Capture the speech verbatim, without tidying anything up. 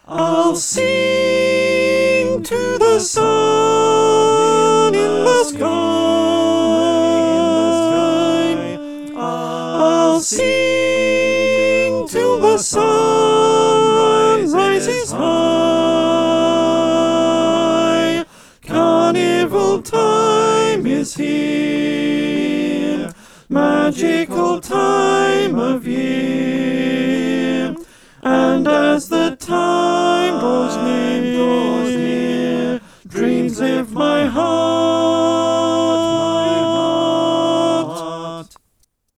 I'll sing to the sun in the sky. I'll sing till the sun rises high. Carnival time is here, magical time of year. And as the time grows near, grows near, dreams lift my heart.